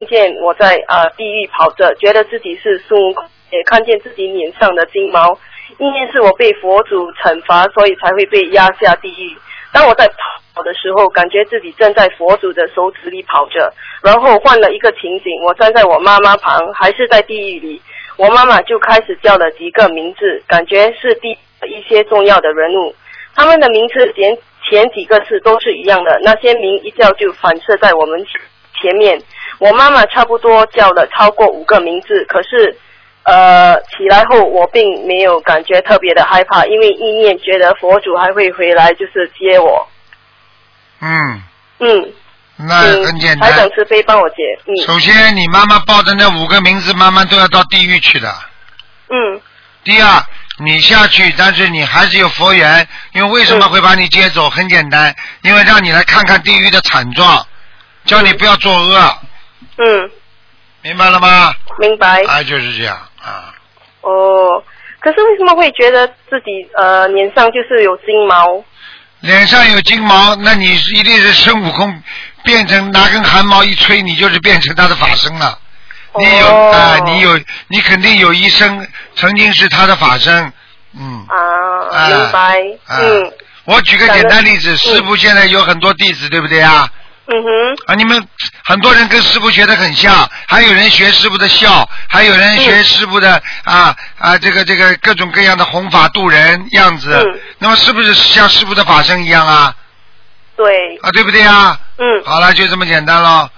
见我在地狱跑着，觉得自己是孙悟空，也看见自己脸上的金毛，意念是我被佛祖惩罚，所以才会被压下地狱。当我在跑的时候，感觉自己正在佛祖的手指里跑着，然后换了一个情景，我站在我妈妈旁，还是在地狱里，我妈妈就开始叫了几个名字，感觉是一些重要的人物，他们的名字前几个字都是一样的，那些名一叫就反射在我们前面。我妈妈差不多叫了超过5个名字，可是起来后我并没有感觉特别的害怕，因为意念觉得佛祖还会回来就是接我。 那很简单。 台长慈悲帮我解。 首先你妈妈报的那5个名字慢慢都要到地狱去的。第二，你下去，但是你还是有佛缘，因为为什么会把你接走？很简单，因为让你来看看地狱的惨状，叫你不要作恶。明白了吗？ 明白。 就是这样啊。 可是为什么会觉得自己脸上就是有金毛？ 脸上有金毛，那你一定是孙悟空变成拿根汗毛一吹，你就是变成他的法身了。你肯定有一生曾经是他的法身。明白。 我举个简单例子，师父现在有很多弟子，对不对啊？你们很多人跟师父学得很像，还有人学师父的笑，还有人学师父的这个各种各样的弘法度人样子。那么是不是像师父的法身一样啊？ 对。 对不对啊？好了，就这么简单了。